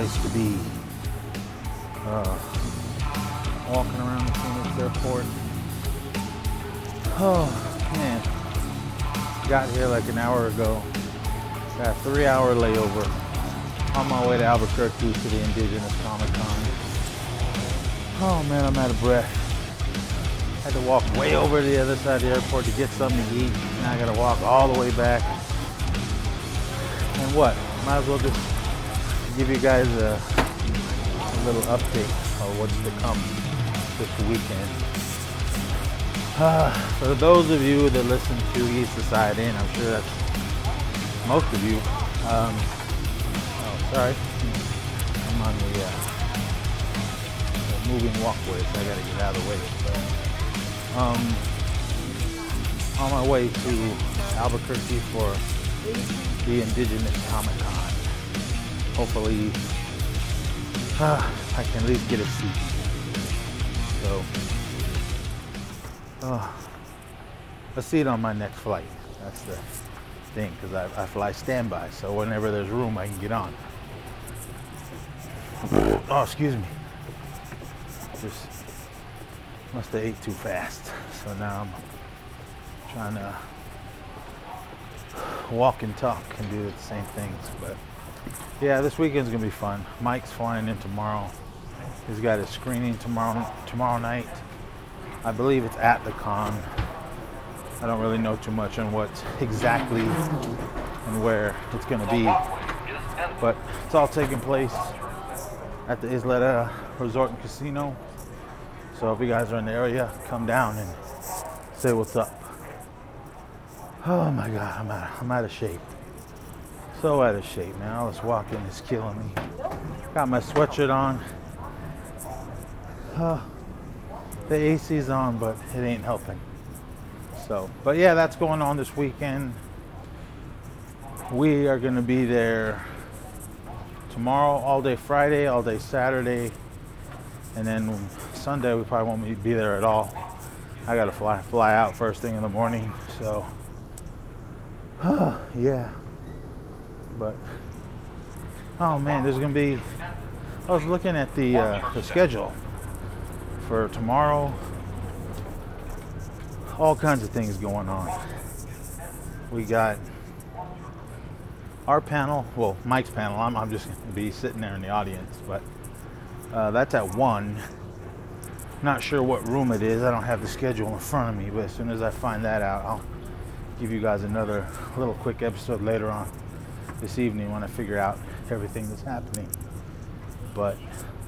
place to be. Walking around the Phoenix airport. Oh man, got here like an hour ago. Got a 3-hour layover. On my way to Albuquerque to the Indigenous Comic-Con. Oh man, I'm out of breath. Had to walk way over to the other side of the airport to get something to eat. Now I gotta walk all the way back. And what? Might as well just give you guys a little update of what's to come this weekend. For those of you that listen to East Side In, I'm sure that's most of you. Sorry, I'm on the moving walkway, so I gotta get out of the way. But, on my way to Albuquerque for the Indigenous Comic-Con. Hopefully, I can at least get a seat. So, a seat on my next flight. That's the thing, because I fly standby, so whenever there's room, I can get on. Oh, excuse me. Just must have ate too fast. So now I'm trying to walk and talk and do the same things. But yeah, this weekend's gonna be fun. Mike's flying in tomorrow. He's got his screening tomorrow night. I believe it's at the con. I don't really know too much on what exactly and where it's gonna be, but it's all taking place at the Isleta Resort and Casino. So if you guys are in the area, come down and say what's up. Oh my God, I'm out of shape. So out of shape, man. All this walking is killing me. Got my sweatshirt on. The AC's on, but it ain't helping. So, but yeah, that's going on this weekend. We are gonna be there tomorrow, all day Friday, all day Saturday, and then Sunday we probably won't be there at all. I gotta fly out first thing in the morning, so yeah. But oh man, there's gonna be. I was looking at the schedule for tomorrow. All kinds of things going on. We got our panel, well, Mike's panel. I'm just gonna be sitting there in the audience, but that's at 1. Not sure what room it is. I don't have the schedule in front of me, but as soon as I find that out, I'll give you guys another little quick episode later on this evening when I figure out everything that's happening. But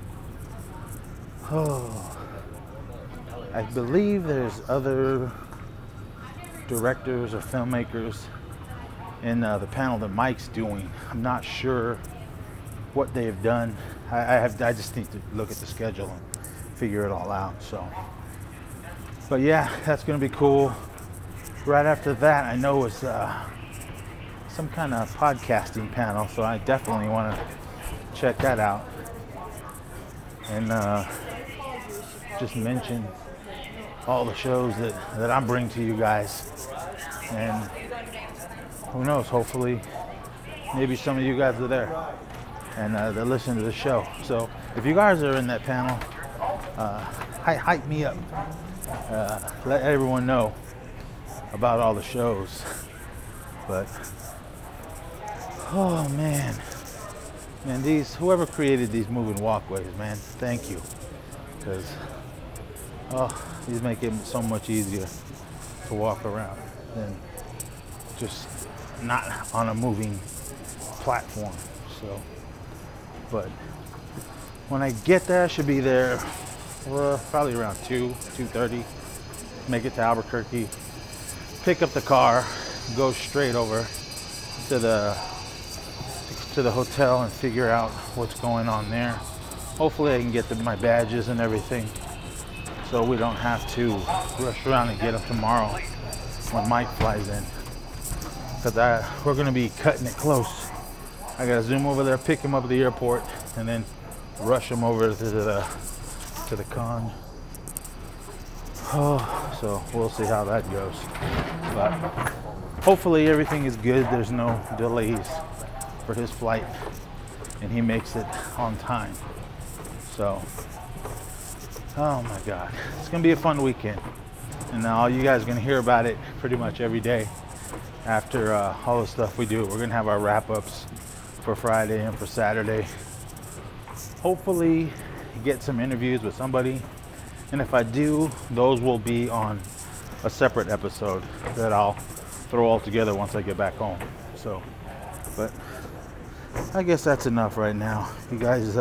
I believe there's other directors or filmmakers in the panel that Mike's doing. I'm not sure what they've done. I just need to look at the schedule and figure it all out. So, but yeah, that's gonna be cool. Right after that, I know it's some kind of podcasting panel, so I definitely want to check that out. And just mention all the shows that I bring to you guys. And who knows, hopefully, maybe some of you guys are there and they listen to the show. So if you guys are in that panel, hype me up. Let everyone know about all the shows. But oh man, whoever created these moving walkways, man, thank you, because these make it so much easier to walk around than just not on a moving platform. So, but when I get there, I should be there probably around 2:30. Make it to Albuquerque, pick up the car, go straight over to the hotel and figure out what's going on there. Hopefully I can get my badges and everything, so we don't have to rush around and get them tomorrow when Mike flies in. Because we're going to be cutting it close. I got to zoom over there, pick him up at the airport, and then rush him over to the con. So we'll see how that goes. But hopefully everything is good. There's no delays for his flight. and he makes it on time. So, oh my God, it's gonna be a fun weekend, and all you guys are gonna hear about it pretty much every day after all the stuff we do. We're gonna have our wrap-ups for Friday and for Saturday. Hopefully get some interviews with somebody, and if I do, those will be on a separate episode that I'll throw all together once I get back home. So, but I guess that's enough right now. You guys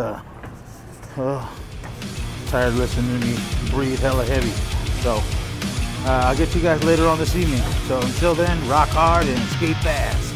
tired of listening to me breathe hella heavy. So I'll get you guys later on this evening. So until then, rock hard and skate fast.